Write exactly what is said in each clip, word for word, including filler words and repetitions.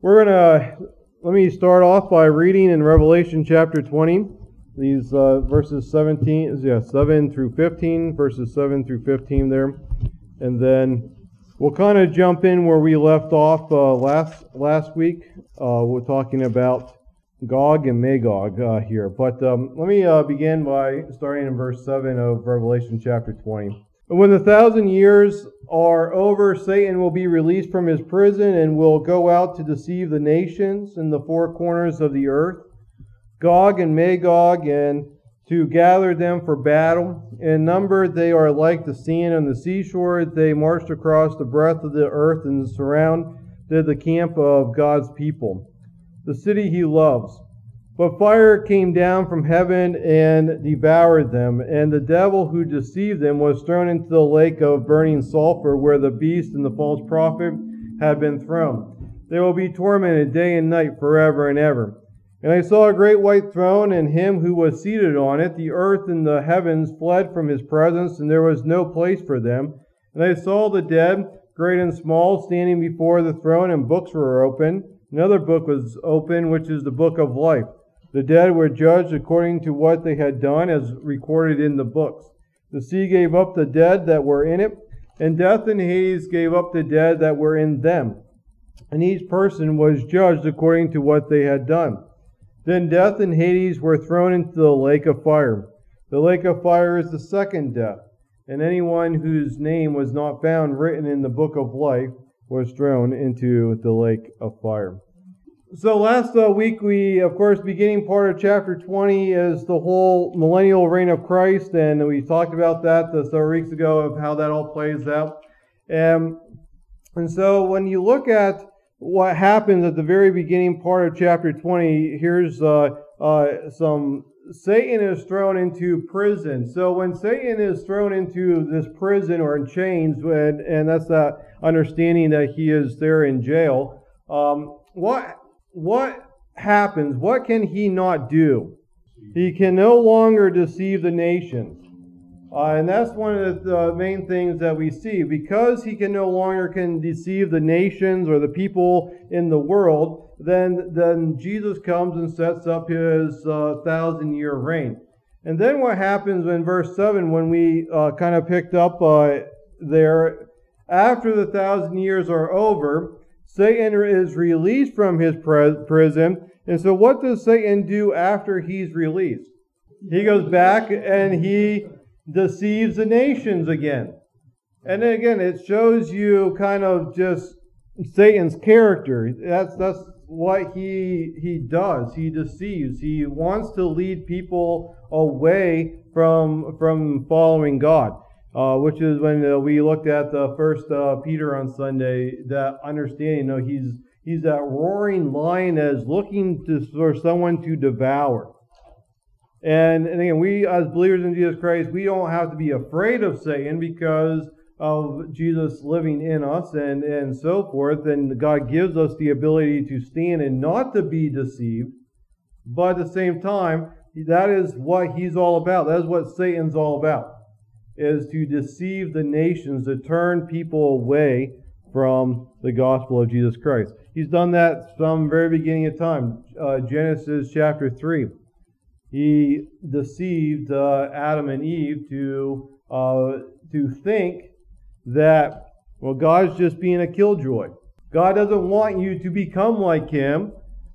We're going to, let me start off by reading in Revelation chapter twenty, these uh, verses seventeen, yeah, seven through fifteen, verses seven through fifteen there. And then we'll kind of jump in where we left off uh, last last week. Uh, we're talking about Gog and Magog uh, here. But um, let me uh, begin by starting in verse seven of Revelation chapter twenty. When the thousand years are over, Satan will be released from his prison and will go out to deceive the nations in the four corners of the earth, Gog and Magog, and to gather them for battle. In number they are like the sand on the seashore. They marched across the breadth of the earth and surrounded the camp of God's people, the city he loves. But fire came down from heaven and devoured them, and the devil who deceived them was thrown into the lake of burning sulfur, where the beast and the false prophet had been thrown. They will be tormented day and night forever and ever. And I saw a great white throne, and him who was seated on it. The earth and the heavens fled from his presence, and there was no place for them. And I saw the dead, great and small, standing before the throne, and books were opened. Another book was opened, which is the book of life. The dead were judged according to what they had done, as recorded in the books. The sea gave up the dead that were in it, and death and Hades gave up the dead that were in them. And each person was judged according to what they had done. Then death and Hades were thrown into the lake of fire. The lake of fire is the second death, and anyone whose name was not found written in the book of life was thrown into the lake of fire. So last uh, week we, of course, beginning part of chapter twenty is the whole millennial reign of Christ, and we talked about that uh, several weeks ago of how that all plays out. And, and so when you look at what happens at the very beginning part of chapter twenty, here's uh, uh, some, Satan is thrown into prison. So when Satan is thrown into this prison or in chains, and, and that's that understanding that he is there in jail, um, what What happens? What can he not do? He can no longer deceive the nations. Uh, and that's one of the main things that we see. Because he can no longer can deceive the nations or the people in the world, then, then Jesus comes and sets up his uh, thousand-year reign. And then what happens in verse seven, when we uh, kind of picked up uh, there, after the thousand years are over, Satan is released from his prison. And so what does Satan do after he's released? He goes back and he deceives the nations again. And then again, it shows you kind of just Satan's character. That's that's what he he does. He deceives. He wants to lead people away from from following God. Uh, which is when uh, we looked at the first uh, Peter on Sunday, that understanding, you know, he's he's that roaring lion that is looking to, for someone to devour. And, and again, we as believers in Jesus Christ, we don't have to be afraid of Satan because of Jesus living in us and, and so forth. And God gives us the ability to stand and not to be deceived. But at the same time, that is what he's all about. That is what Satan's all about, is to deceive the nations, to turn people away from the gospel of Jesus Christ. He's done that from the very beginning of time. Uh, Genesis chapter three. He deceived uh, Adam and Eve to uh, to think that, well, God's just being a killjoy. God doesn't want you to become like Him,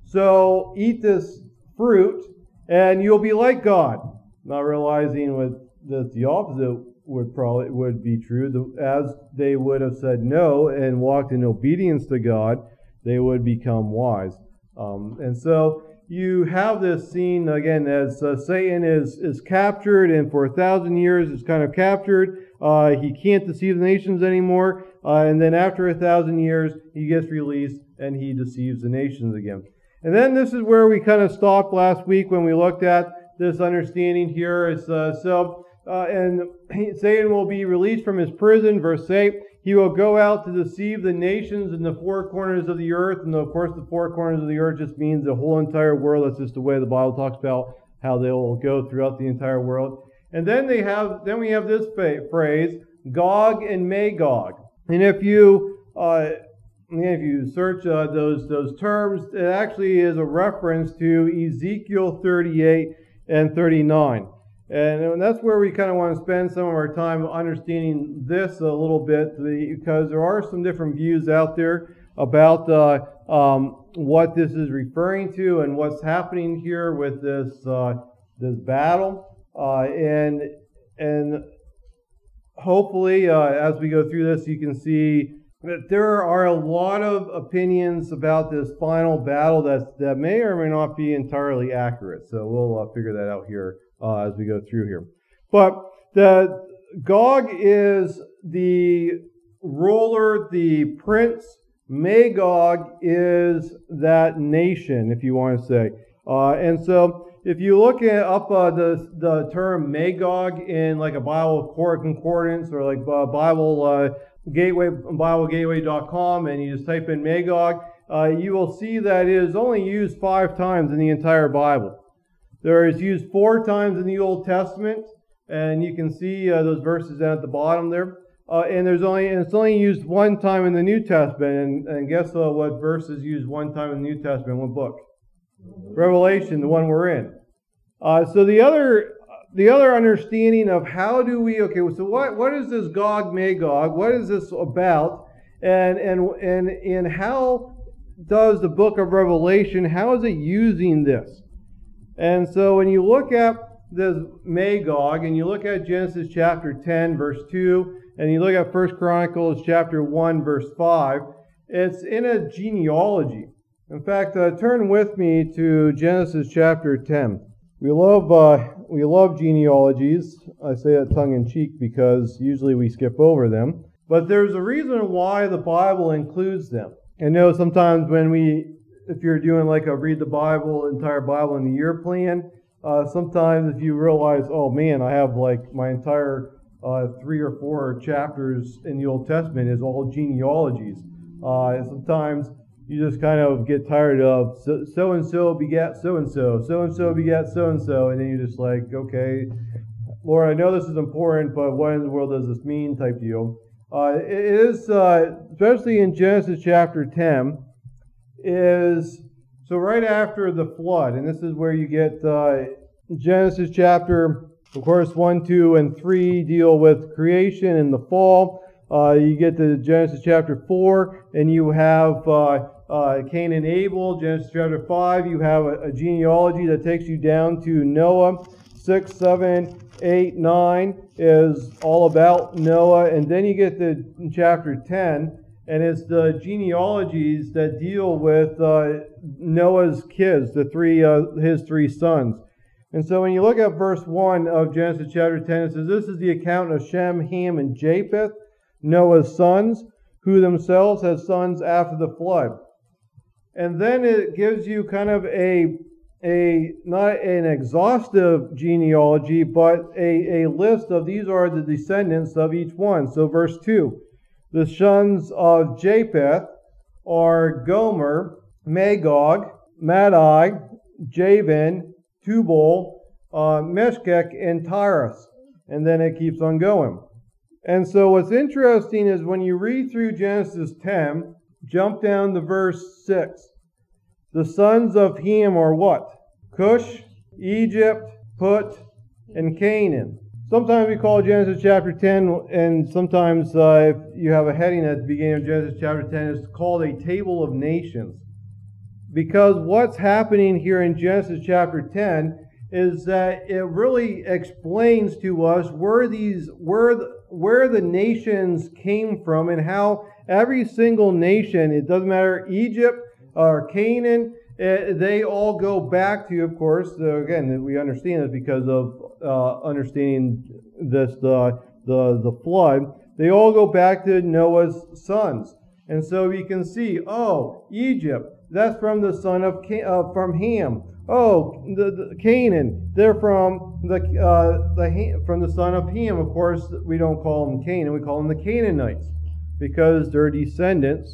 so eat this fruit and you'll be like God. Not realizing what that the opposite would probably would be true. As they would have said no and walked in obedience to God, they would become wise. Um, and so you have this scene again as uh, Satan is is captured, and for a thousand years is kind of captured. Uh, he can't deceive the nations anymore, uh, and then after a thousand years, he gets released and he deceives the nations again. And then this is where we kind of stopped last week when we looked at this understanding here. Is uh, so. Uh, and Satan will be released from his prison, verse eight. He will go out to deceive the nations in the four corners of the earth. And of course, the four corners of the earth just means the whole entire world. That's just the way the Bible talks about how they will go throughout the entire world. And then they have, then we have this phrase, Gog and Magog. And if you uh, And if you search uh, those those terms, it actually is a reference to Ezekiel thirty-eight and thirty-nine. And that's where we kind of want to spend some of our time understanding this a little bit, because there are some different views out there about uh, um, what this is referring to and what's happening here with this uh, this battle. Uh, and and hopefully, uh, as we go through this, you can see that there are a lot of opinions about this final battle that that may or may not be entirely accurate. So we'll uh, figure that out here uh, as we go through here. But the Gog is the ruler, the prince. Magog is that nation, if you want to say. Uh, and so if you look at up uh, the the term Magog in like a Bible concordance or like uh, Bible uh, Gateway, Bible Gateway dot com, and you just type in Magog, uh, you will see that it is only used five times in the entire Bible. There is used four times in the Old Testament, and you can see uh, those verses down at the bottom there. Uh, and there's only and it's only used one time in the New Testament. And, and guess uh, what verse is used one time in the New Testament? What book? Revelation, the one we're in. Uh, so the other the other understanding of how do we okay? So what what is this Gog Magog? What is this about? And and and and how does the book of Revelation? How is it using this? And so when you look at this Magog and you look at Genesis chapter ten verse two. And you look at First Chronicles chapter one, verse five, it's in a genealogy. In fact, uh, turn with me to Genesis chapter ten. We love uh, we love genealogies. I say that tongue-in-cheek because usually we skip over them. But there's a reason why the Bible includes them. I know sometimes when we, if you're doing like a read the Bible, entire Bible in a year plan, uh, sometimes if you realize, oh man, I have like my entire Uh, three or four chapters in the Old Testament is all genealogies. Uh, and sometimes you just kind of get tired of so and so begat so and so, so and so begat so and so, and then you're just like, okay, Lord, I know this is important, but what in the world does this mean? Type deal. Uh, it is, uh, especially in Genesis chapter ten, is so right after the flood, and this is where you get uh, Genesis chapter. Of course, one, two, and three deal with creation and the fall. Uh, you get to Genesis chapter four, and you have uh, uh, Cain and Abel. Genesis chapter five, you have a, a genealogy that takes you down to Noah. six, seven, eight, nine is all about Noah. And then you get to chapter ten, and it's the genealogies that deal with uh, Noah's kids, the three, uh, his three sons. And so when you look at verse one of Genesis chapter ten, it says, this is the account of Shem, Ham, and Japheth, Noah's sons, who themselves had sons after the flood. And then it gives you kind of a, a not an exhaustive genealogy, but a, a list of these are the descendants of each one. So verse two, the sons of Japheth are Gomer, Magog, Madai, Javan, Tubal, uh, Meshech, and Tyrus. And then it keeps on going. And so what's interesting is when you read through Genesis ten, jump down to verse six. The sons of Ham are what? Cush, Egypt, Put, and Canaan. Sometimes we call Genesis chapter ten, and sometimes uh, if you have a heading at the beginning of Genesis chapter ten, it's called a table of nations. Because what's happening here in Genesis chapter ten is that it really explains to us where these where the, where the nations came from and how every single nation, it doesn't matter Egypt or Canaan, uh, they all go back to, of course, uh, again, we understand it because of uh, understanding this uh, the the flood. They all go back to Noah's sons, and so you can see, oh, Egypt. That's from the son of Can- uh, from Ham. Oh, the, the Canaan. They're from the uh, the from the son of Ham. Of course, we don't call them Canaan. We call them the Canaanites because they're descendants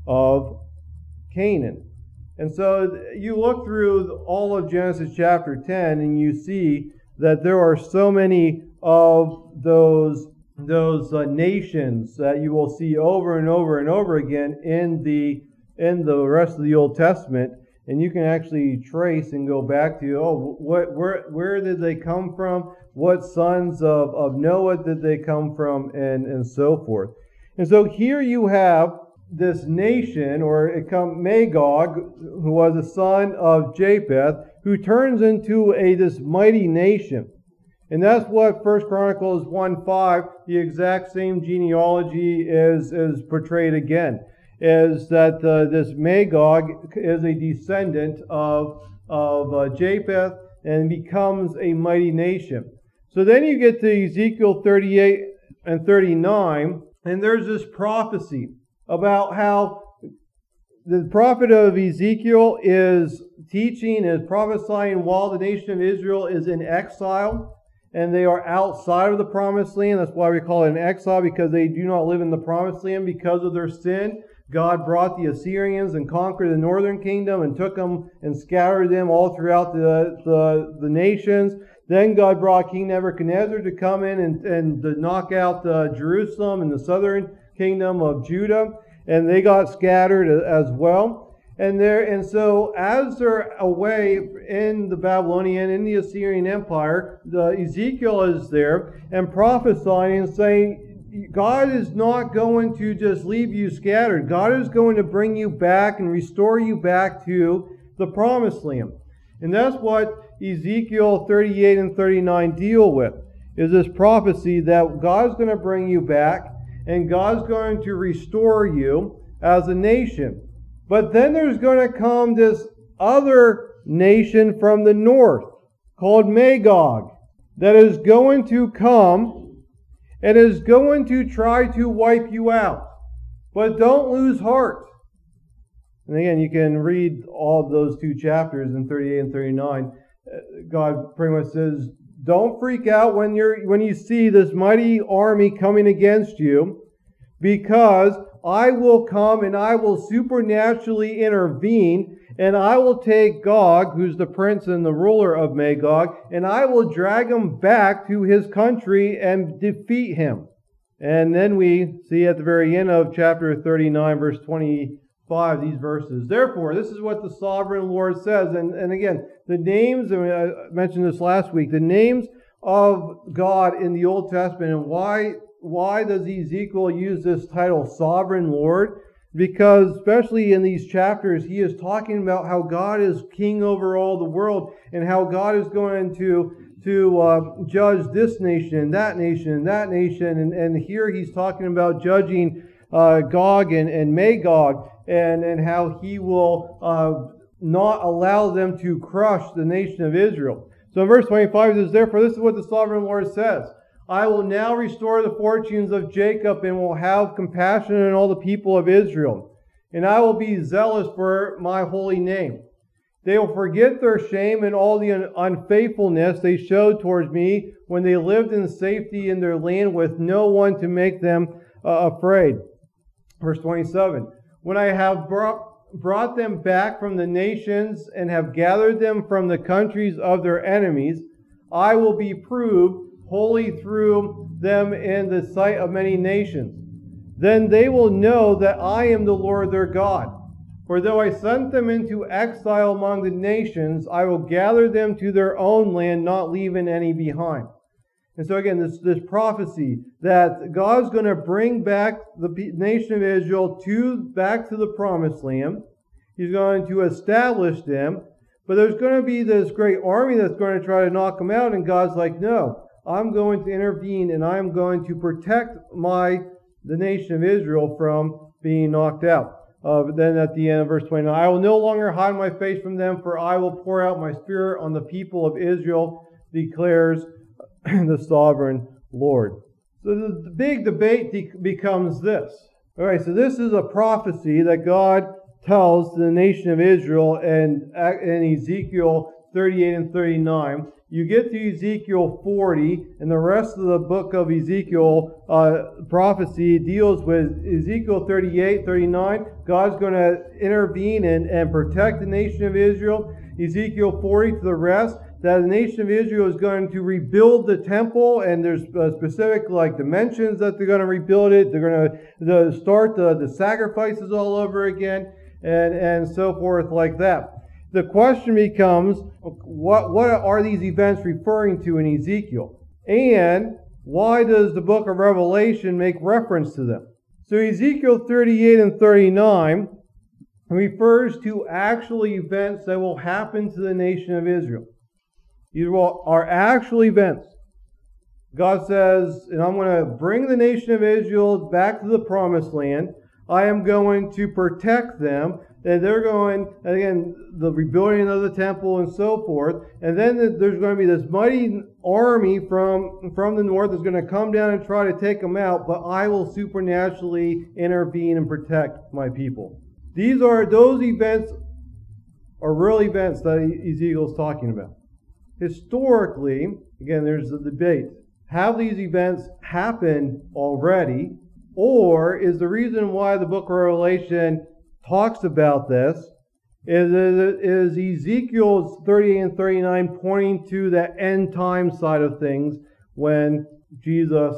of Canaan. And so you look through all of Genesis chapter ten, and you see that there are so many of those those uh, nations that you will see over and over and over again in the in the rest of the Old Testament, and you can actually trace and go back to, oh, what where where did they come from? What sons of, of Noah did they come from, and and so forth. And so here you have this nation, or it come Magog, who was a son of Japheth, who turns into a this mighty nation. And that's what First Chronicles one five, the exact same genealogy is, is portrayed again, is that uh, this Magog is a descendant of, of uh, Japheth and becomes a mighty nation. So then you get to Ezekiel thirty-eight and thirty-nine, and there's this prophecy about how the prophet of Ezekiel is teaching, is prophesying while the nation of Israel is in exile, and they are outside of the promised land. That's why we call it an exile, because they do not live in the promised land because of their sin. God brought the Assyrians and conquered the northern kingdom and took them and scattered them all throughout the, the, the nations. Then God brought King Nebuchadnezzar to come in and, and to knock out uh, Jerusalem and the southern kingdom of Judah, and they got scattered as well. And there, and so as they're away in the Babylonian, in the Assyrian Empire, the Ezekiel is there and prophesying and saying, God is not going to just leave you scattered. God is going to bring you back and restore you back to the promised land. And that's what Ezekiel thirty-eight and thirty-nine deal with, is this prophecy that God's going to bring you back and God's going to restore you as a nation. But then there's going to come this other nation from the north called Magog that is going to come and is going to try to wipe you out. But don't lose heart. And again, you can read all of those two chapters in thirty-eight and thirty-nine. God pretty much says, don't freak out when you're when you see this mighty army coming against you, because I will come and I will supernaturally intervene, and I will take Gog, who's the prince and the ruler of Magog, and I will drag him back to his country and defeat him. And then we see at the very end of chapter thirty-nine, verse twenty-five, these verses. Therefore, this is what the sovereign Lord says. And, and again, the names, and I mentioned this last week, the names of God in the Old Testament, and why Why does Ezekiel use this title, Sovereign Lord? Because especially in these chapters, he is talking about how God is king over all the world, and how God is going to, to uh, judge this nation and that nation and that nation. And, and here he's talking about judging uh, Gog and, and Magog, and, and how he will uh, not allow them to crush the nation of Israel. So in verse twenty-five it says, therefore, this is what the Sovereign Lord says. I will now restore the fortunes of Jacob and will have compassion on all the people of Israel. And I will be zealous for my holy name. They will forget their shame and all the unfaithfulness they showed towards me when they lived in safety in their land with no one to make them uh, afraid. Verse twenty-seven. When I have brought, brought them back from the nations and have gathered them from the countries of their enemies, I will be proved holy through them in the sight of many nations. Then they will know that I am the Lord their God. For though I sent them into exile among the nations, I will gather them to their own land, not leaving any behind. And so again, this, this prophecy that God's going to bring back the nation of Israel to back to the promised land. He's going to establish them. But there's going to be this great army that's going to try to knock them out, and God's like, no. I'm going to intervene, and I'm going to protect my the nation of Israel from being knocked out. Uh, but then at the end of verse twenty-nine, I will no longer hide my face from them, for I will pour out my spirit on the people of Israel, declares the sovereign Lord. So the, the big debate de- becomes this. All right, so this is a prophecy that God tells the nation of Israel in, in Ezekiel thirty-eight and thirty-nine. You get to Ezekiel forty, and the rest of the book of Ezekiel uh, prophecy deals with Ezekiel thirty-eight, thirty-nine. God's going to intervene and, and protect the nation of Israel. Ezekiel forty to the rest that the nation of Israel is going to rebuild the temple, and there's uh, specific like dimensions that they're going to rebuild it. They're going to start the, the sacrifices all over again, and, and so forth like that. The question becomes, what, what are these events referring to in Ezekiel? And why does the book of Revelation make reference to them? So Ezekiel thirty-eight and thirty-nine refers to actual events that will happen to the nation of Israel. These are actual events. God says, and I'm going to bring the nation of Israel back to the promised land. I am going to protect them. And they're going, again, the rebuilding of the temple and so forth. And then there's going to be this mighty army from, from the north that's going to come down and try to take them out, but I will supernaturally intervene and protect my people. These are, those events are real events that Ezekiel's talking about. Historically, again, there's the debate. Have these events happened already? Or is the reason why the book of Revelation talks about this is, is Ezekiel's thirty-eight and thirty-nine pointing to the end time side of things when Jesus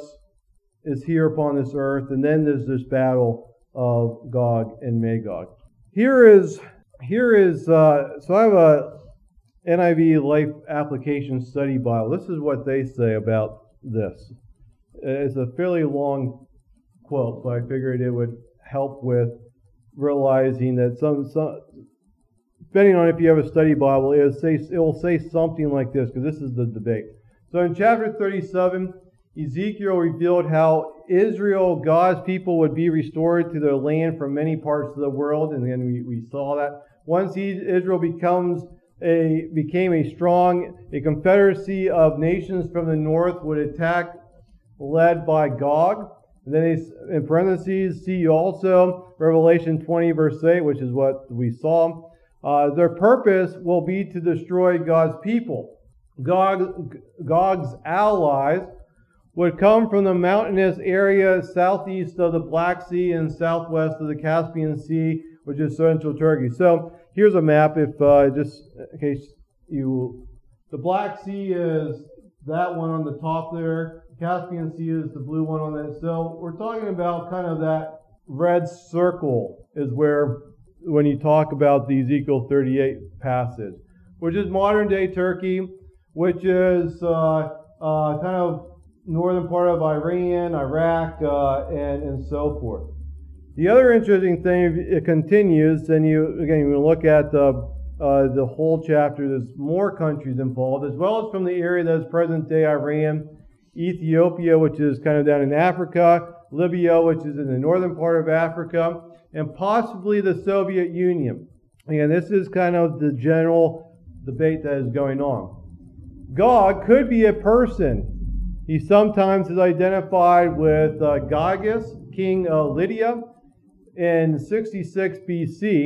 is here upon this earth, and then there's this battle of Gog and Magog. Here is, here is uh, so I have a N I V Life Application Study Bible. This is what they say about this. It's a fairly long quote, but I figured it would help with realizing that some, some depending on if you have a study Bible, it will say, it will say something like this, because this is the debate. So in chapter thirty-seven, Ezekiel revealed how Israel, God's people, would be restored to their land from many parts of the world, and then we, we saw that. Once Israel becomes a became a strong, a confederacy of nations from the north would attack, led by Gog. And then he's, in parentheses, see also Revelation twenty verse eight, which is what we saw. Uh, their purpose will be to destroy God's people. Gog, Gog's allies would come from the mountainous area southeast of the Black Sea and southwest of the Caspian Sea, which is central Turkey. So here's a map, if uh, just in case you, the Black Sea is that one on the top there. Caspian Sea is the blue one on that. So we're talking about kind of that red circle is where, when you talk about the Ezekiel thirty-eight passage, which is modern day Turkey, which is uh, uh, kind of northern part of Iran, Iraq, uh, and, and so forth. The other interesting thing, it continues, and you, again, you look at the, uh, the whole chapter, there's more countries involved, as well as from the area that is present-day Iran, Ethiopia, which is kind of down in Africa, Libya, which is in the northern part of Africa, and possibly the Soviet Union. Again, this is kind of the general debate that is going on. Gog could be a person. He sometimes is identified with uh, Gogus, king of Lydia, in sixty-six B C,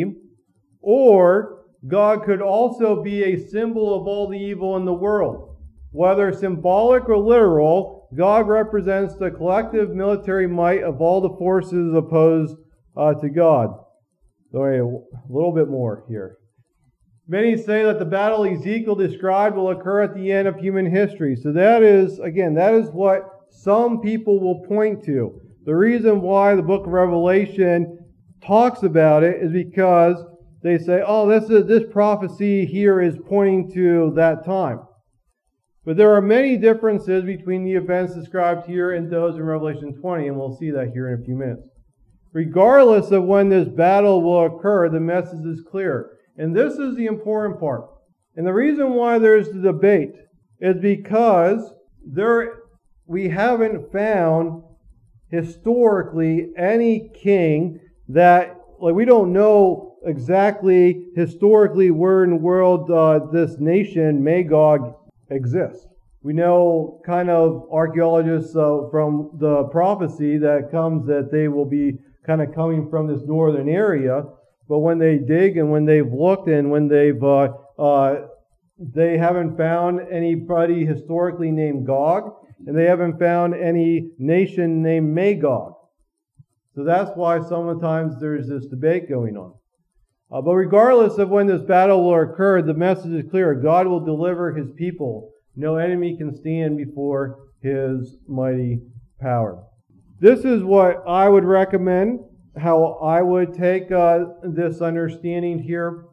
or Gog could also be a symbol of all the evil in the world. Whether symbolic or literal, Gog represents the collective military might of all the forces opposed uh, to God. So a little bit more here. Many say that the battle Ezekiel described will occur at the end of human history. So that is, again, that is what some people will point to. The reason why the book of Revelation talks about it is because they say, oh, this is, this prophecy here is pointing to that time. But there are many differences between the events described here and those in Revelation twenty, and we'll see that here in a few minutes. Regardless of when this battle will occur, the message is clear. And this is the important part. And the reason why there's the debate is because there we haven't found historically any king that, like, we don't know exactly historically where in the world uh, this nation, Magog, exists. We know kind of archaeologists uh, from the prophecy that comes that they will be kind of coming from this northern area. But when they dig and when they've looked and when they've uh, uh, they haven't found anybody historically named Gog, and they haven't found any nation named Magog. So that's why sometimes there's this debate going on. Uh, but regardless of when this battle will occur, the message is clear. God will deliver his people. No enemy can stand before his mighty power. This is what I would recommend, how I would take uh, this understanding here,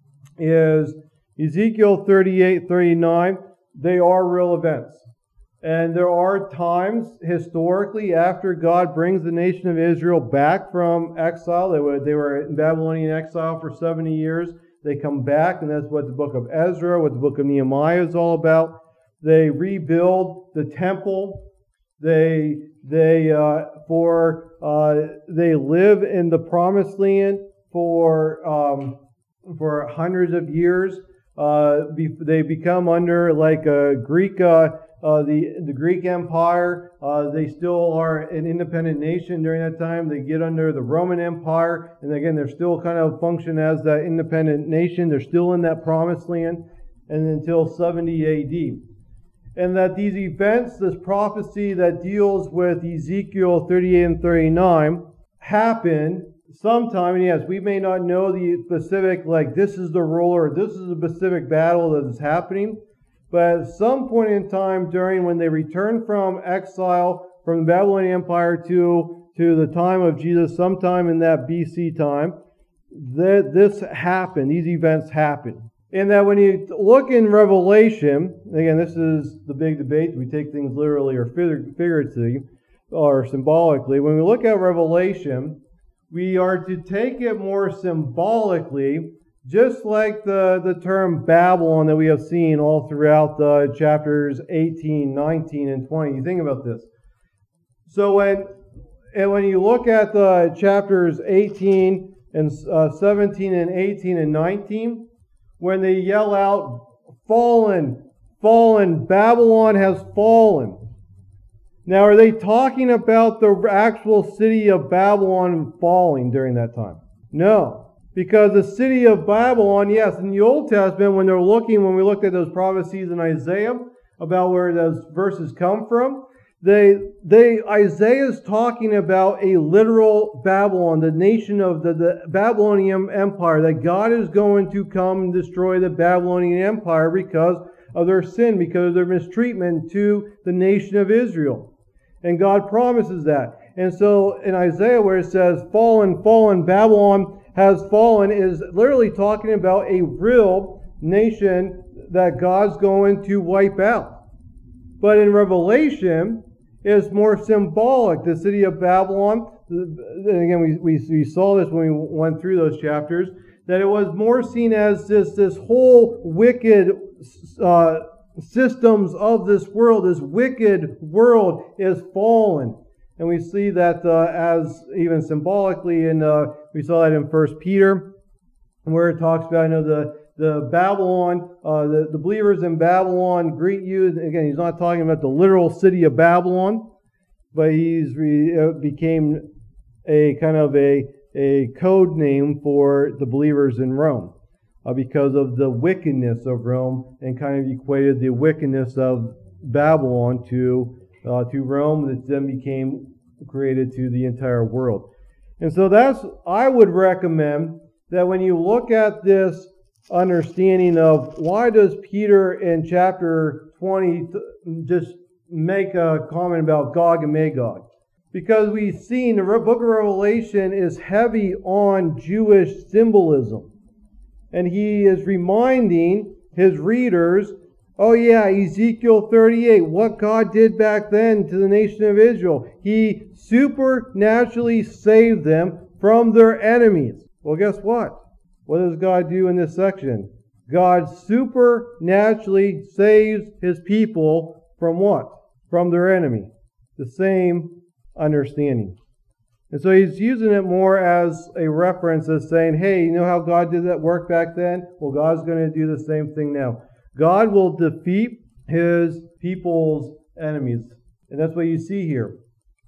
is Ezekiel thirty-eight, thirty-nine. They are real events. And there are times, historically, after God brings the nation of Israel back from exile. They were, they were in Babylonian exile for seventy years. They come back, and that's what the book of Ezra, what the book of Nehemiah is all about. They rebuild the temple. They they uh, for uh, they live in the promised land for um, for hundreds of years. Uh, be, they become under like a Greek. Uh, Uh, the, the Greek Empire, uh, they still are an independent nation during that time. They get under the Roman Empire, and again, they're still kind of function as that independent nation. They're still in that promised land, and until seventy A D. And that these events, this prophecy that deals with Ezekiel thirty-eight and thirty-nine, happen sometime. And yes, we may not know the specific, like this is the ruler, this is the specific battle that is happening. But at some point in time during when they returned from exile from the Babylonian Empire to, to the time of Jesus, sometime in that B C time, that this happened, these events happened. And that when you look in Revelation, again, this is the big debate, we take things literally or figuratively or symbolically. When we look at Revelation, we are to take it more symbolically, just like the, the term Babylon that we have seen all throughout the chapters eighteen, nineteen, and twenty. You think about this. So when, and when you look at the chapters eighteen and uh, seventeen and eighteen and nineteen, when they yell out, fallen, fallen, Babylon has fallen. Now, are they talking about the actual city of Babylon falling during that time? No. Because the city of Babylon, yes, in the Old Testament, when they're looking, when we looked at those prophecies in Isaiah about where those verses come from, they, they, Isaiah is talking about a literal Babylon, the nation of the, the Babylonian Empire, that God is going to come and destroy the Babylonian Empire because of their sin, because of their mistreatment to the nation of Israel. And God promises that. And so in Isaiah where it says, fallen, fallen, Babylon has fallen, is literally talking about a real nation that God's going to wipe out. But in Revelation, it's more symbolic. The city of Babylon, and again, we, we, we saw this when we went through those chapters, that it was more seen as this, this whole wicked uh, systems of this world, this wicked world is fallen. And we see that uh, as even symbolically, in uh, we saw that in First Peter, where it talks about, you know, the the Babylon, uh, the the believers in Babylon greet you. Again, he's not talking about the literal city of Babylon, but he's re, uh, became a kind of a a code name for the believers in Rome, uh, because of the wickedness of Rome, and kind of equated the wickedness of Babylon to. Uh, to Rome, that then became created to the entire world. And so that's, I would recommend that when you look at this understanding of why does Peter in chapter twenty just make a comment about Gog and Magog? Because we've seen the book of Revelation is heavy on Jewish symbolism. And he is reminding his readers, oh yeah, Ezekiel thirty-eight, what God did back then to the nation of Israel. He supernaturally saved them from their enemies. Well, guess what? What does God do in this section? God supernaturally saves His people from what? From their enemy. The same understanding. And so he's using it more as a reference as saying, hey, you know how God did that work back then? Well, God's going to do the same thing now. God will defeat His people's enemies. And that's what you see here.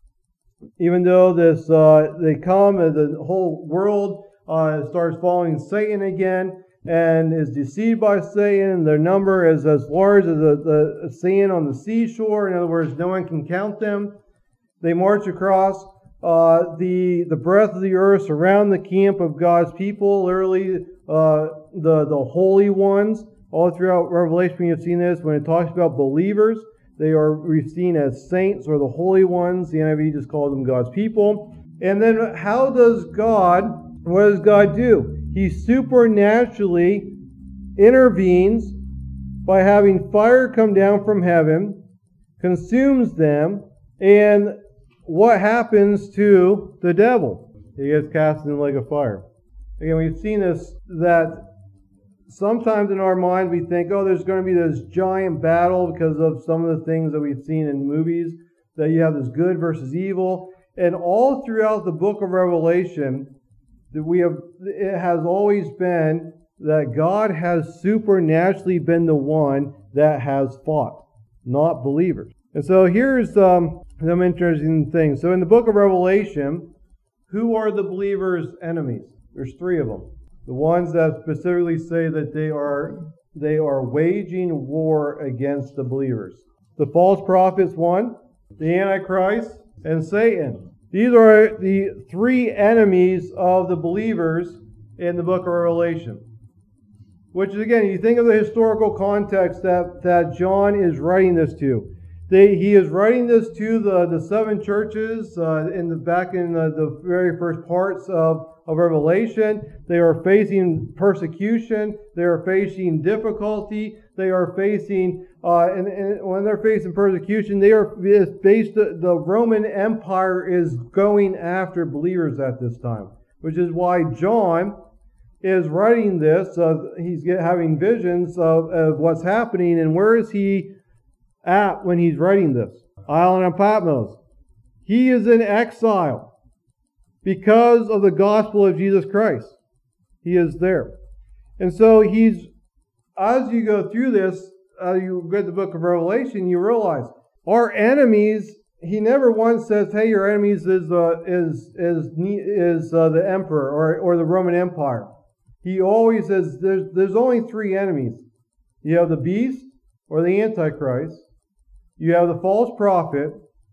Even though this, uh, they come and the whole world uh, starts following Satan again and is deceived by Satan. Their number is as large as the, the sand on the seashore. In other words, no one can count them. They march across uh, the the breadth of the earth surround the camp of God's people, literally uh, the, the holy ones. All throughout Revelation we have seen this. When it talks about believers, they are seen as saints or the holy ones. The N I V just calls them God's people. And then how does God, what does God do? He supernaturally intervenes by having fire come down from heaven, consumes them, and what happens to the devil? He gets cast in the lake of fire. Again, we've seen this, that sometimes in our mind we think, oh, there's going to be this giant battle because of some of the things that we've seen in movies, that you have this good versus evil. And all throughout the book of Revelation, that we have, it has always been that God has supernaturally been the one that has fought, not believers. And so here's um, some interesting things. So in the book of Revelation, who are the believers' enemies? There's three of them. The ones that specifically say that they are they are waging war against the believers. The false prophets, one, the Antichrist, and Satan. These are the three enemies of the believers in the book of Revelation. Which is, again, you think of the historical context that, that John is writing this to. They, he is writing this to the, the seven churches uh, in the back in the, the very first parts of, of Revelation. They are facing persecution. They are facing difficulty. They are facing, uh, and, and when they're facing persecution, they are it's based. The, the Roman Empire is going after believers at this time, which is why John is writing this. Uh, he's get, having visions of, of what's happening, and where is he at when he's writing this? Island of Patmos. He is in exile because of the gospel of Jesus Christ. He is there. And so he's, as you go through this, uh, you read the book of Revelation, you realize our enemies, he never once says, hey, your enemies is uh, is is is uh, the emperor or, or the Roman Empire. He always says there's, there's only three enemies. You have the beast or the Antichrist. You have the false prophet.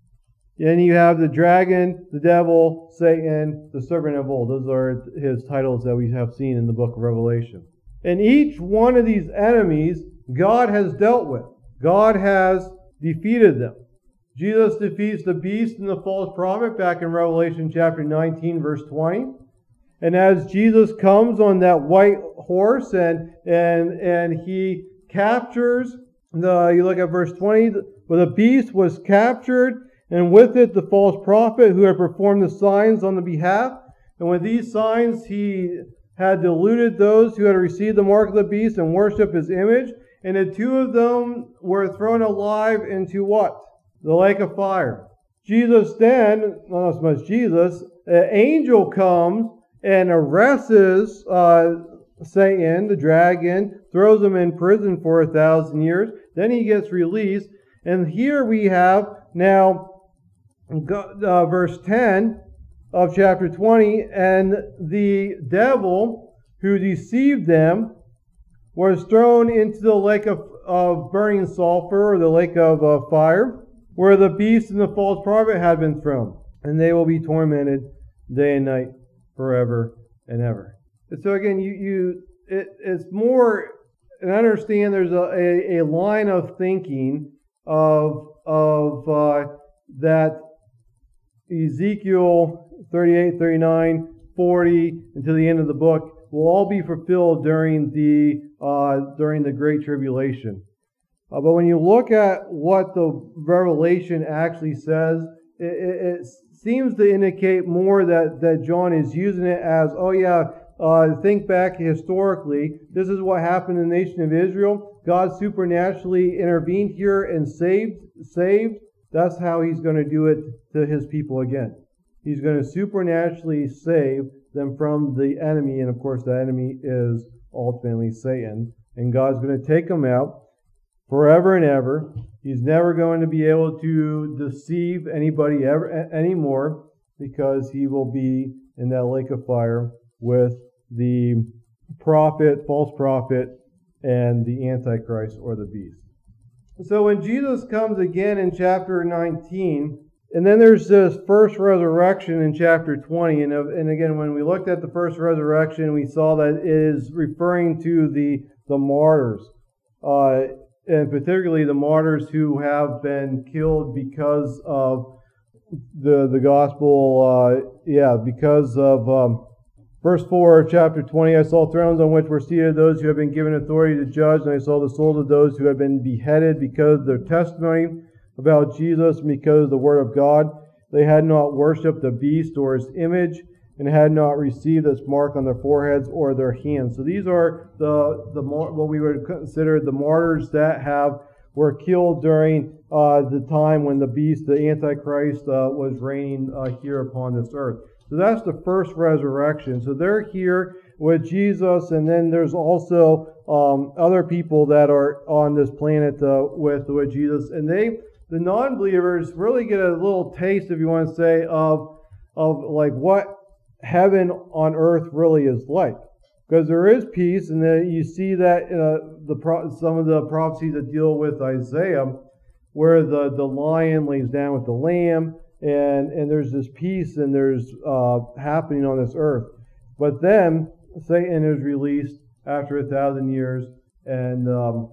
And you have the dragon, the devil, Satan, the serpent of old. Those are his titles that we have seen in the book of Revelation. And each one of these enemies, God has dealt with. God has defeated them. Jesus defeats the beast and the false prophet back in Revelation chapter nineteen, verse twenty. And as Jesus comes on that white horse and and and he captures the, you look at verse twenty, where the beast was captured, and with it the false prophet who had performed the signs on the behalf. And with these signs he had deluded those who had received the mark of the beast and worshipped his image. And the two of them were thrown alive into what? The lake of fire. Jesus then, not so much Jesus, an angel comes and arrests uh, Satan, the dragon, throws him in prison for a thousand years. Then he gets released. And here we have now uh, verse ten of chapter twenty, and the devil who deceived them was thrown into the lake of, of burning sulfur, or the lake of uh, fire, where the beast and the false prophet had been thrown. And they will be tormented day and night forever and ever. And so again, you, you it, it's more, and I understand there's a, a, a line of thinking of, of uh, that Ezekiel thirty-eight, thirty-nine, forty, until the end of the book will all be fulfilled during the uh, during the Great Tribulation. Uh, but when you look at what the Revelation actually says, it, it, it seems to indicate more that, that John is using it as, oh yeah, uh, think back historically, this is what happened in the nation of Israel. God supernaturally intervened here and saved, saved. That's how he's going to do it to his people again. He's going to supernaturally save them from the enemy, and of course the enemy is ultimately Satan. And God's going to take them out forever and ever. He's never going to be able to deceive anybody ever anymore, because he will be in that lake of fire with the prophet, false prophet, and the Antichrist or the beast. So when Jesus comes again in chapter nineteen, And then there's this first resurrection in chapter twenty. And, and again, when we looked at the first resurrection, we saw that it is referring to the, the martyrs. Uh, and particularly the martyrs who have been killed because of the the gospel. Uh, yeah, because of um, verse four of chapter twenty. I saw thrones on which were seated those who have been given authority to judge, and I saw the souls of those who had been beheaded because of their testimony about Jesus and because of the word of God. They had not worshipped the beast or his image, and had not received its mark on their foreheads or their hands. So these are the the what we would consider the martyrs that have were killed during uh, the time when the beast, the Antichrist, uh, was reigning uh, here upon this earth. So that's the first resurrection. So they're here with Jesus, and then there's also um, other people that are on this planet uh, with with Jesus, and they the non-believers really get a little taste, if you want to say, of of like what heaven on earth really is like, because there is peace, and then you see that uh, the pro- some of the prophecies that deal with Isaiah, where the, the lion lays down with the lamb, and and there's this peace and there's uh, happening on this earth. But then Satan is released after a thousand years, and um,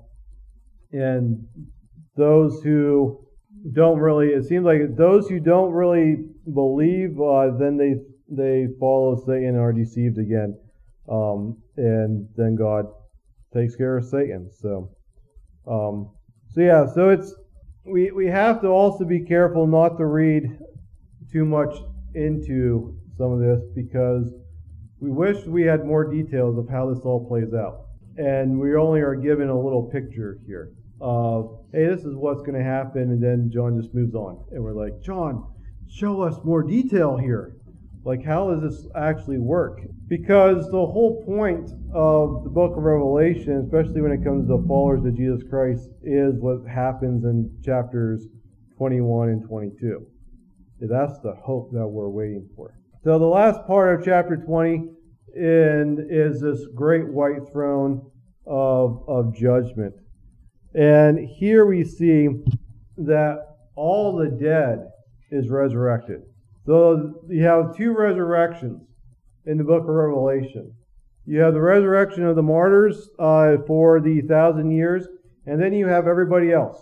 and those who don't really, it seems like those who don't really believe, uh, then they they follow Satan and are deceived again. Um, and then God takes care of Satan. So, um, so yeah, so it's, we, we have to also be careful not to read too much into some of this, because we wish we had more details of how this all plays out. And we only are given a little picture here of, hey, this is what's going to happen, and then John just moves on. And we're like, John, show us more detail here. Like, how does this actually work? Because the whole point of the book of Revelation, especially when it comes to followers of Jesus Christ, is what happens in chapters twenty-one and twenty-two. That's the hope that we're waiting for. So the last part of chapter twenty in, is this great white throne of, of judgment. And here we see that all the dead is resurrected. So you have two resurrections in the book of Revelation. You have the resurrection of the martyrs uh, for the thousand years, and then you have everybody else.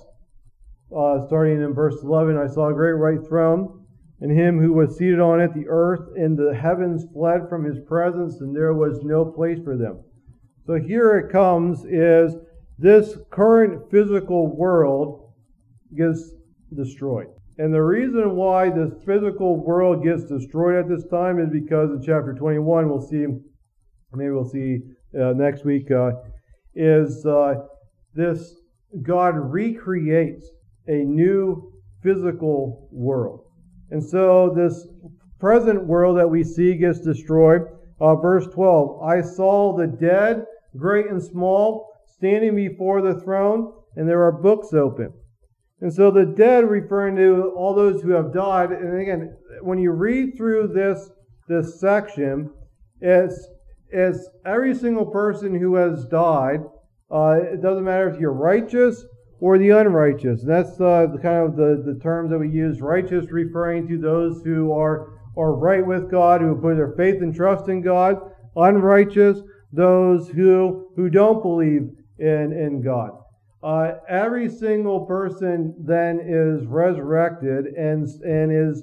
Uh, starting in verse eleven, I saw a great white throne, and him who was seated on it, the earth and the heavens fled from his presence, and there was no place for them. So here it comes, is this current physical world gets destroyed. And the reason why this physical world gets destroyed at this time is because in chapter twenty-one, we'll see, maybe we'll see uh, next week, uh, is uh, this God recreates a new physical world. And so this present world that we see gets destroyed. Uh, verse twelve, I saw the dead, great and small, standing before the throne, and there are books open. And so the dead, referring to all those who have died. And again, when you read through this this section, it's, it's every single person who has died. Uh, it doesn't matter if you're righteous or the unrighteous. And that's uh, the kind of the, the terms that we use. Righteous referring to those who are, are right with God, who put their faith and trust in God. Unrighteous, those who, who don't believe in, in God. Uh, every single person then is resurrected and, and is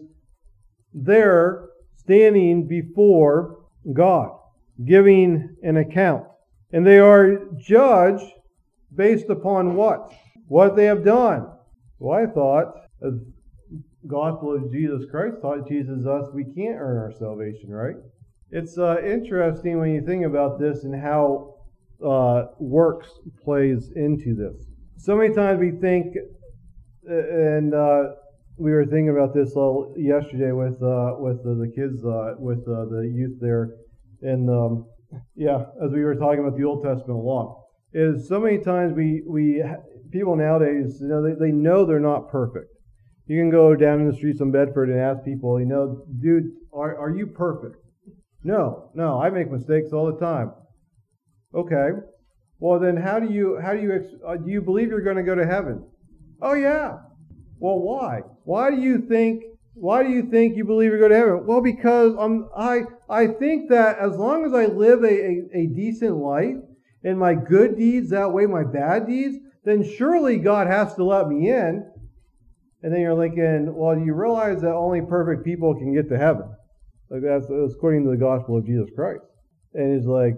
there standing before God, giving an account. And they are judged based upon what? What they have done. Well, I thought, the gospel of Jesus Christ taught Jesus us we can't earn our salvation, right? It's uh, interesting when you think about this and how uh, works plays into this. So many times we think, and uh, we were thinking about this all yesterday with uh, with the, the kids, uh, with uh, the youth there, and um, yeah, as we were talking about the Old Testament law, is so many times we we people nowadays, you know, they, they know they're not perfect. You can go down in the streets in Bedford and ask people, you know, dude, are are you perfect? No, no, I make mistakes all the time. Okay. Well, then how do you, how do you, uh, do you believe you're going to go to heaven? Oh, yeah. Well, why? Why do you think Why do you think you believe you go to heaven? Well, because um, I I think that as long as I live a, a, a decent life and my good deeds outweigh my bad deeds, then surely God has to let me in. And then you're thinking, well, you realize that only perfect people can get to heaven. Like that's, that's according to the gospel of Jesus Christ. And he's like,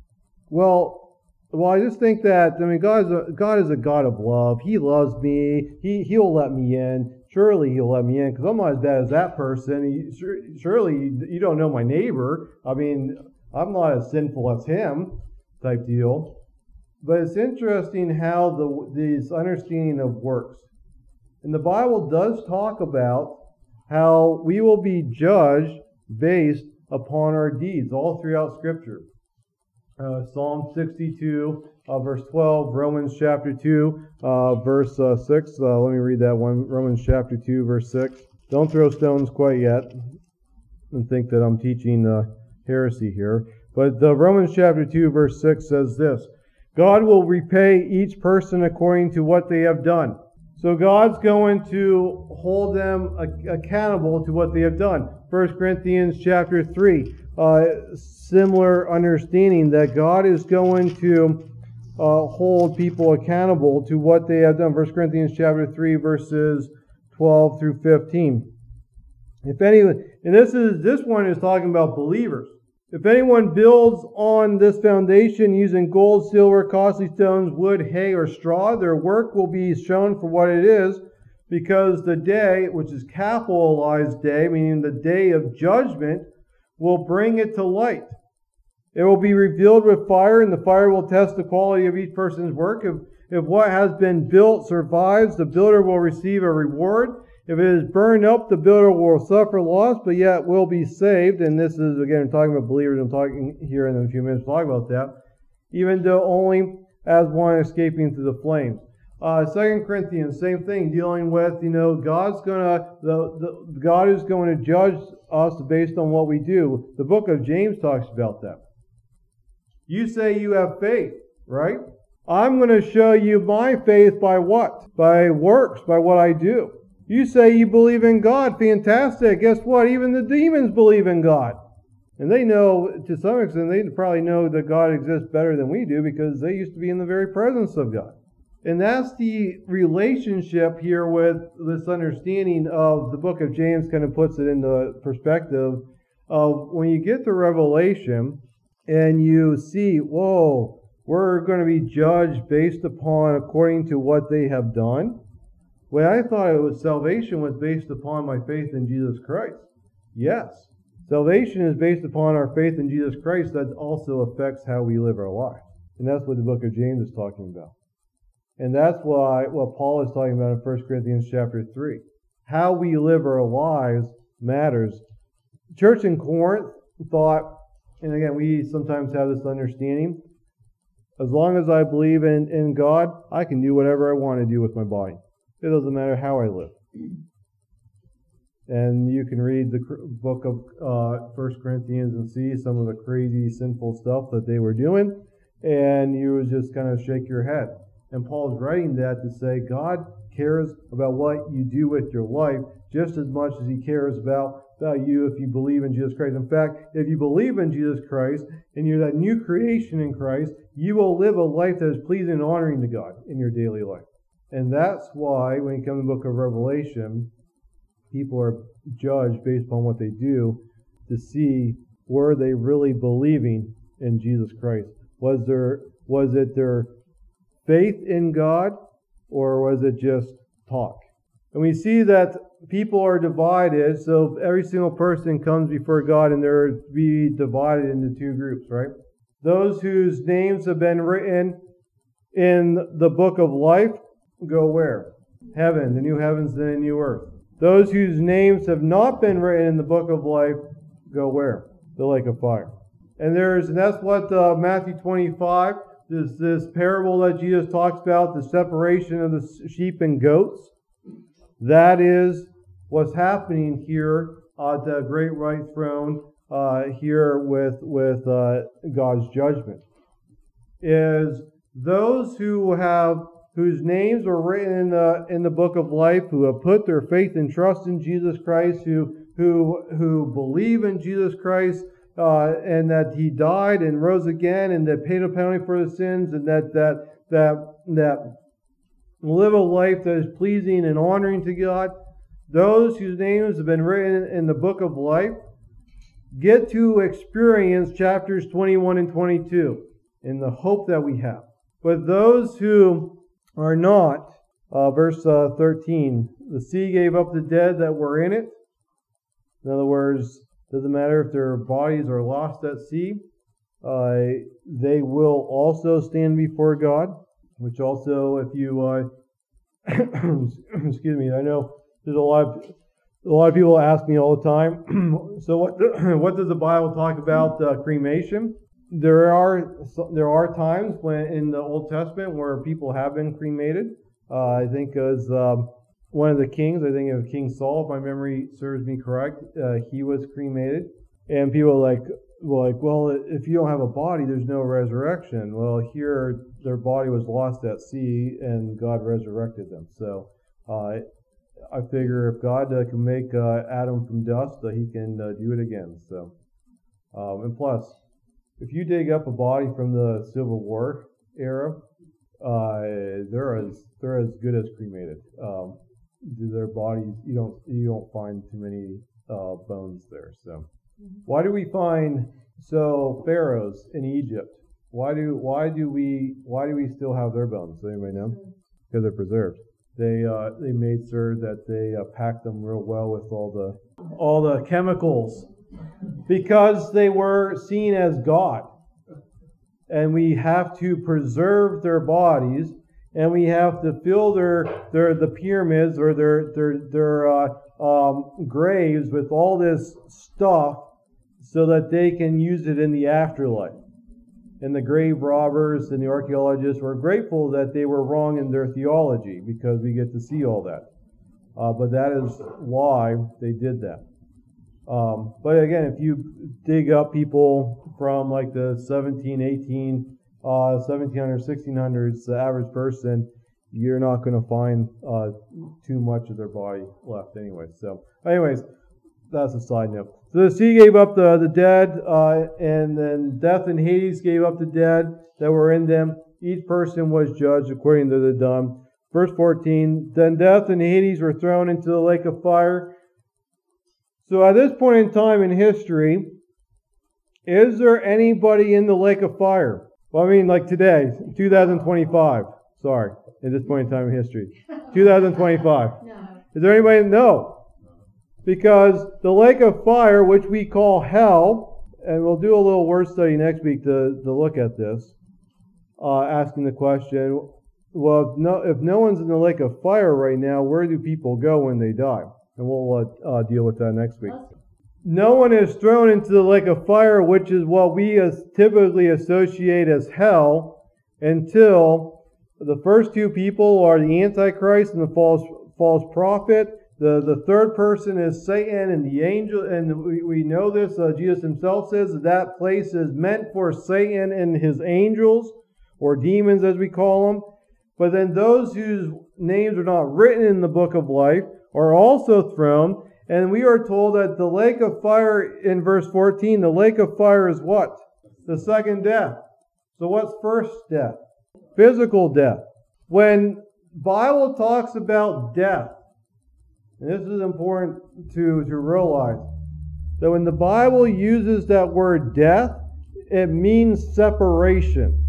well, well, I just think that, I mean, God is a, God is a God of love. He loves me. He, he'll let me in. Surely he'll let me in because I'm not as bad as that person. He, surely you, you don't know my neighbor. I mean, I'm not as sinful as him type deal. But it's interesting how the this understanding of works. And the Bible does talk about how we will be judged based upon our deeds all throughout Scripture. Uh, Psalm sixty-two, uh, verse twelve, Romans chapter two, uh, verse uh, six. Uh, let me read that one. Romans chapter two, verse six. Don't throw stones quite yet and think that I'm teaching uh, heresy here. But uh, Romans chapter two, verse six says this: God will repay each person according to what they have done. So God's going to hold them accountable to what they have done. First Corinthians chapter three, uh, similar understanding that God is going to uh, hold people accountable to what they have done. First Corinthians chapter three, verses twelve through fifteen. If anyone, and this is this one is talking about believers. If anyone builds on this foundation using gold, silver, costly stones, wood, hay, or straw, their work will be shown for what it is, because the day, which is capitalized day, meaning the day of judgment, will bring it to light. It will be revealed with fire, and the fire will test the quality of each person's work. If, if what has been built survives, the builder will receive a reward. If it is burned up, the builder will suffer loss, but yet will be saved. And this is, again, I'm talking about believers. I'm talking here in a few minutes to talk about that. Even though only as one escaping through the flames. Uh, Second Corinthians, same thing, dealing with, you know, God's gonna, the, the God is going to judge us based on what we do. The book of James talks about that. You say you have faith, right? I'm going to show you my faith by what? By works, by what I do. You say you believe in God. Fantastic. Guess what? Even the demons believe in God. And they know, to some extent, they probably know that God exists better than we do because they used to be in the very presence of God. And that's the relationship here with this understanding of the book of James kind of puts it into perspective of when you get to Revelation and you see, whoa, we're going to be judged based upon according to what they have done. Well, I thought it was salvation was based upon my faith in Jesus Christ. Yes. Salvation is based upon our faith in Jesus Christ. That also affects how we live our life. And that's what the book of James is talking about. And that's why what Paul is talking about in First Corinthians chapter three. How we live our lives matters. Church in Corinth thought, and again, we sometimes have this understanding, as long as I believe in, in God, I can do whatever I want to do with my body. It doesn't matter how I live. And you can read the book of uh, First Corinthians and see some of the crazy, sinful stuff that they were doing, and you would just kind of shake your head. And Paul's writing that to say God cares about what you do with your life just as much as he cares about, about you if you believe in Jesus Christ. In fact, if you believe in Jesus Christ and you're that new creation in Christ, you will live a life that is pleasing and honoring to God in your daily life. And that's why when you come to the book of Revelation, people are judged based upon what they do to see, were they really believing in Jesus Christ? Was there was it their faith in God, or was it just talk? And we see that people are divided, so every single person comes before God and they're be divided into two groups, right? Those whose names have been written in the book of life go where? Heaven, the new heavens and the new earth. Those whose names have not been written in the book of life go where? The lake of fire. And there's, and that's what uh, Matthew twenty-five, this this parable that Jesus talks about, the separation of the sheep and goats. That is what's happening here at the great white throne uh, here with with uh, God's judgment. Is those who have whose names were written in the, in the book of life, who have put their faith and trust in Jesus Christ, who, who, who believe in Jesus Christ, uh, and that He died and rose again, and that paid a penalty for the sins, and that, that, that, that live a life that is pleasing and honoring to God. Those whose names have been written in the book of life get to experience chapters twenty-one and twenty-two in the hope that we have. But those who are not, uh, verse uh, thirteen, the sea gave up the dead that were in it. In other words, doesn't matter if their bodies are lost at sea, uh, they will also stand before God. Which also, if you, uh, excuse me, I know there's a lot of a lot of people ask me all the time. So, what what does the Bible talk about uh, cremation? There are there are times when in the Old Testament where people have been cremated. Uh, I think as um, one of the kings, I think of King Saul, if my memory serves me correct, uh, he was cremated, and people are like, well, like, well, if you don't have a body, there's no resurrection. Well, here their body was lost at sea, and God resurrected them. So, uh, I figure if God uh, can make uh, Adam from dust, uh, He can uh, do it again. So, um, and plus, if you dig up a body from the Civil War era, uh, they're as they're as good as cremated. Um, their bodies, you don't you don't find too many uh, bones there. So, why do we find so pharaohs in Egypt? Why do why do we why do we still have their bones? Does anybody know? Because they're preserved. They uh, they made sure that they uh, packed them real well with all the all the chemicals, because they were seen as God, and we have to preserve their bodies, and we have to fill their their the pyramids or their their their uh, um, graves with all this stuff, so that they can use it in the afterlife. And the grave robbers and the archaeologists were grateful that they were wrong in their theology, because we get to see all that. Uh, but that is why they did that. Um, but again, if you dig up people from like the seventeen, eighteen, uh, seventeen hundreds, sixteen hundreds, the average person, you're not going to find uh, too much of their body left anyway. So, anyways, that's a side note. So the sea gave up the, the dead, uh, and then death and Hades gave up the dead that were in them. Each person was judged according to the done. Verse fourteen, then death and Hades were thrown into the lake of fire. So at this point in time in history, is there anybody in the lake of fire? Well, I mean, like today, two thousand twenty-five. Sorry, at this point in time in history. two thousand twenty-five. No. Is there anybody? No. Because the lake of fire, which we call hell, and we'll do a little word study next week to, to look at this, uh, asking the question, well, if no, if no one's in the lake of fire right now, where do people go when they die? And we'll uh, uh, deal with that next week. No one is thrown into the lake of fire, which is what we as typically associate as hell, until the first two people are the Antichrist and the false false prophet. The, the third person is Satan and the angel, and we, we know this. Uh, Jesus himself says that, that place is meant for Satan and his angels, or demons as we call them. But then those whose names are not written in the book of life are also thrown, and we are told that the lake of fire in verse fourteen, the lake of fire is what? The second death. So what's first death? Physical death. When Bible talks about death, and this is important to, to realize, that when the Bible uses that word death, it means separation.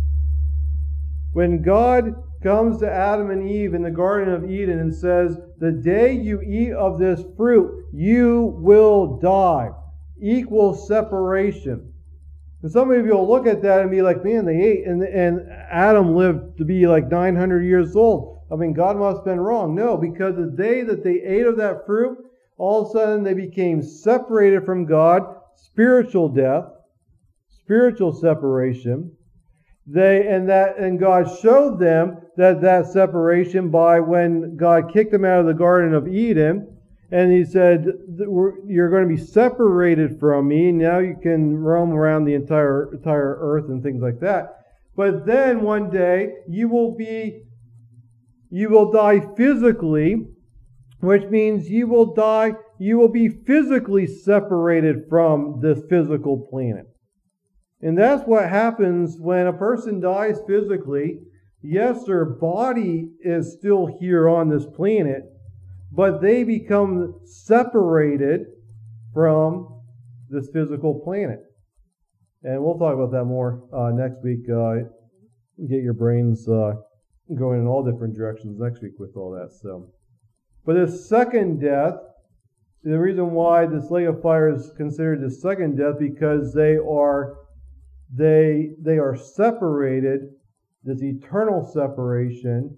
When God comes to Adam and Eve in the Garden of Eden and says, the day you eat of this fruit, you will die. Equal separation. And some of you will look at that and be like, man, they ate, and, and Adam lived to be like nine hundred years old. I mean, God must have been wrong. No, because the day that they ate of that fruit, all of a sudden they became separated from God, spiritual death, spiritual separation. They and that and God showed them that that separation by when God kicked them out of the Garden of Eden, and He said, "You're going to be separated from me. Now you can roam around the entire entire earth and things like that. But then one day you will be You will die physically, which means you will die, you will be physically separated from this physical planet. And that's what happens when a person dies physically. Yes, their body is still here on this planet, but they become separated from this physical planet. And we'll talk about that more uh, next week. Uh, get your brains uh, going in all different directions next week with all that. So, but this second death, the reason why this lake of fire is considered the second death, because they are they they are separated, this eternal separation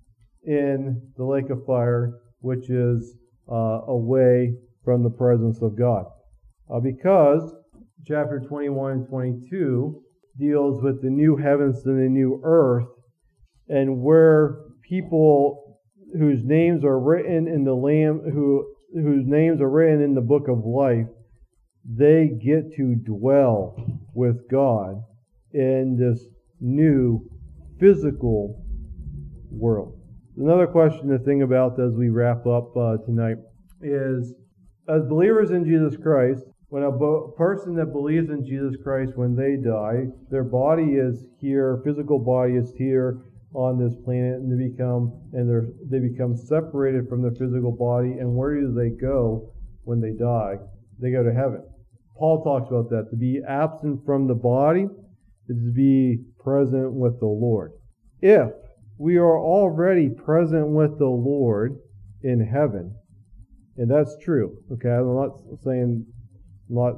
in the lake of fire, which is uh, away from the presence of God. Uh, because chapter twenty-one and twenty-two deals with the new heavens and the new earth, and where people whose names are written in the Lamb, who whose names are written in the book of life, they get to dwell with God in this new physical world. Another question to think about as we wrap up uh, tonight is, as believers in Jesus Christ, when a bo- person that believes in Jesus Christ, when they die, their body is here, physical body is here on this planet, and they become and they they become separated from their physical body. And where do they go when they die? They go to heaven. Paul talks about that. To be absent from the body is to be present with the Lord. If we are already present with the Lord in heaven, and that's true, okay, I'm not saying not.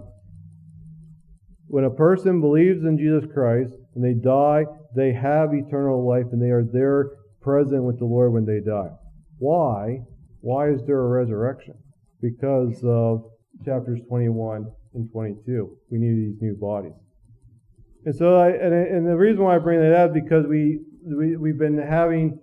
When a person believes in Jesus Christ and they die, they have eternal life and they are there present with the Lord when they die. Why? Why is there a resurrection? Because of chapters twenty-one and twenty-two. We need these new bodies. And so, I, and, and the reason why I bring that up is because we, we, we've been having,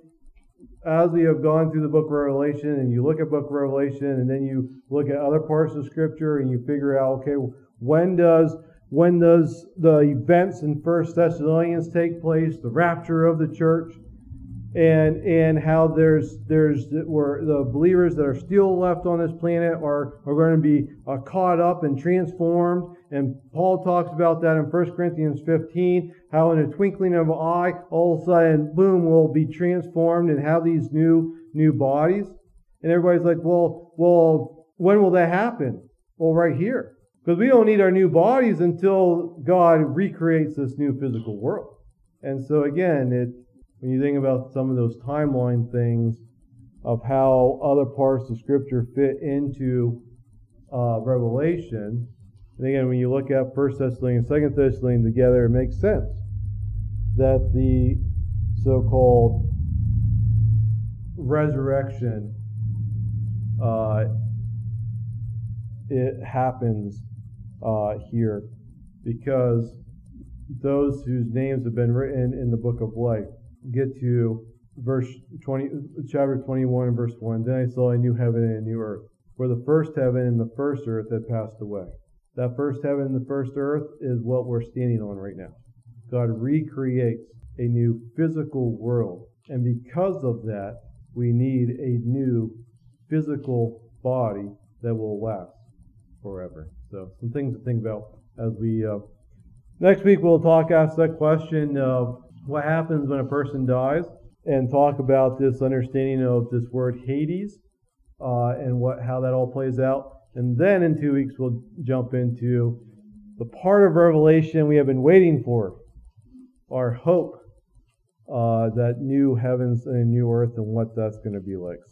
as we have gone through the book of Revelation, and you look at book of Revelation, and then you look at other parts of Scripture, and you figure out, okay, when does when does the events in First Thessalonians take place, the rapture of the church, and and how there's there's where the believers that are still left on this planet are are going to be uh, caught up and transformed. And Paul talks about that in First Corinthians fifteen, how in a twinkling of an eye, all of a sudden, boom, we'll be transformed and have these new new bodies. And everybody's like, well, well, when will that happen? Well, right here. Because we don't need our new bodies until God recreates this new physical world. And so again, it when you think about some of those timeline things of how other parts of Scripture fit into uh, Revelation, and again, when you look at First Thessalonians, Second Thessalonians together, it makes sense that the so-called resurrection, uh, it happens uh, here because those whose names have been written in the book of life get to verse twenty, chapter twenty-one and verse one. Then I saw a new heaven and a new earth, for the first heaven and the first earth had passed away. That first heaven and the first earth is what we're standing on right now. God recreates a new physical world, and because of that, we need a new physical body that will last forever. So some things to think about as we uh, next week we'll talk ask that question of what happens when a person dies, and talk about this understanding of this word Hades uh, and what how that all plays out. And then in two weeks we'll jump into the part of Revelation we have been waiting for, our hope, uh, that new heavens and a new earth and what that's going to be like.